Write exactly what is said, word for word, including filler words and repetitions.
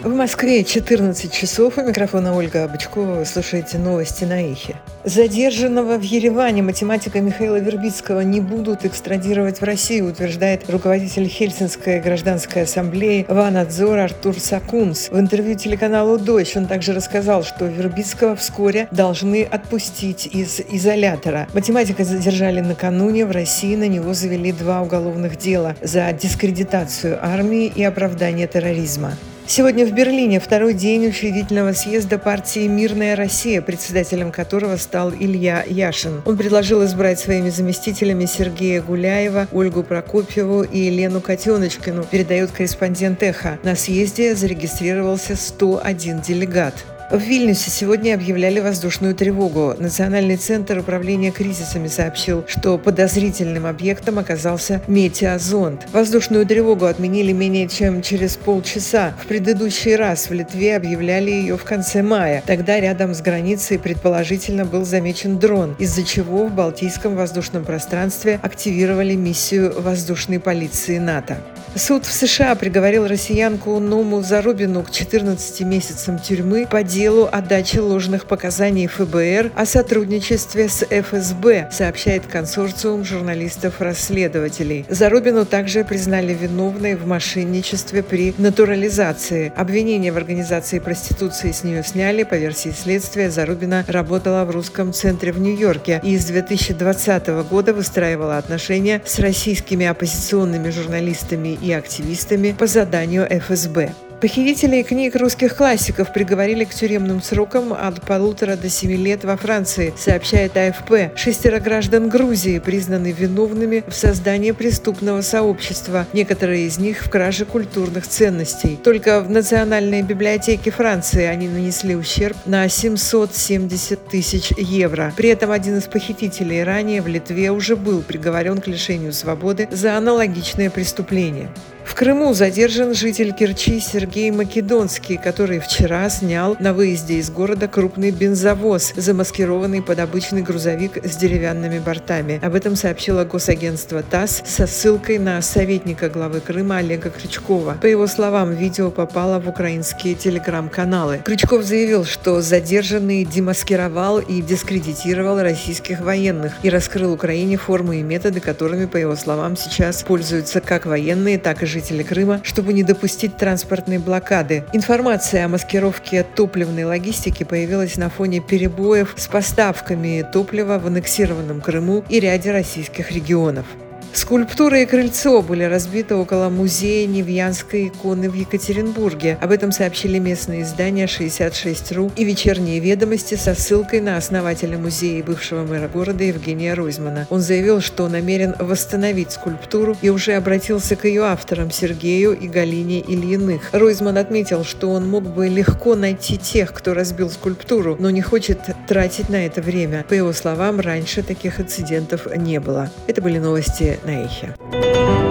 В Москве четырнадцать часов. У микрофона Ольга Бычкова. Вы слушаете новости на Эхе. Задержанного в Ереване математика Михаила Вербицкого не будут экстрадировать в Россию, утверждает руководитель Хельсинской гражданской ассамблеи Ванадзор Артур Сакунс. В интервью телеканалу «Дождь» он также рассказал, что Вербицкого вскоре должны отпустить из изолятора. Математика задержали накануне. В России на него завели два уголовных дела за дискредитацию армии и оправдание терроризма. Сегодня в Берлине второй день учредительного съезда партии «Мирная Россия», председателем которого стал Илья Яшин. Он предложил избрать своими заместителями Сергея Гуляева, Ольгу Прокопьеву и Елену Котеночкину, передает корреспондент «Эхо». На съезде зарегистрировался сто один делегат. В Вильнюсе сегодня объявляли воздушную тревогу. Национальный центр управления кризисами сообщил, что подозрительным объектом оказался метеозонд. Воздушную тревогу отменили менее чем через полчаса. В предыдущий раз в Литве объявляли ее в конце мая. Тогда рядом с границей предположительно был замечен дрон, из-за чего в Балтийском воздушном пространстве активировали миссию воздушной полиции НАТО. Суд в США приговорил россиянку Ному Зарубину к четырнадцати месяцам тюрьмы по делу о даче ложных показаний эф бэ эр о сотрудничестве с эф эс бэ, сообщает консорциум журналистов-расследователей. Зарубину также признали виновной в мошенничестве при натурализации. Обвинения в организации проституции с нее сняли. По версии следствия, Зарубина работала в русском центре в Нью-Йорке и с две тысячи двадцатого года выстраивала отношения с российскими оппозиционными журналистами и активистами по заданию эф эс бэ. Похитителей книг русских классиков приговорили к тюремным срокам от полутора до семи лет во Франции, сообщает а эф пэ. Шестеро граждан Грузии признаны виновными в создании преступного сообщества, некоторые из них в краже культурных ценностей. Только в Национальной библиотеке Франции они нанесли ущерб на семьсот семьдесят тысяч евро. При этом один из похитителей ранее в Литве уже был приговорен к лишению свободы за аналогичное преступление. В Крыму задержан житель Керчи Сергей Македонский, который вчера снял на выезде из города крупный бензовоз, замаскированный под обычный грузовик с деревянными бортами. Об этом сообщило госагентство ТАСС со ссылкой на советника главы Крыма Олега Крючкова. По его словам, видео попало в украинские телеграм-каналы. Крючков заявил, что задержанный демаскировал и дискредитировал российских военных и раскрыл Украине формы и методы, которыми, по его словам, сейчас пользуются как военные, так и жители Крыма, чтобы не допустить транспортной блокады. Информация о маскировке топливной логистики появилась на фоне перебоев с поставками топлива в аннексированном Крыму и ряде российских регионов. Скульптура и крыльцо были разбиты около музея Невьянской иконы в Екатеринбурге. Об этом сообщили местные издания шестьдесят шесть точка ру и «Вечерние ведомости» со ссылкой на основателя музея и бывшего мэра города Евгения Ройзмана. Он заявил, что намерен восстановить скульптуру и уже обратился к ее авторам Сергею и Галине Ильиных. Ройзман отметил, что он мог бы легко найти тех, кто разбил скульптуру, но не хочет тратить на это время. По его словам, раньше таких инцидентов не было. Это были новости на Эхе.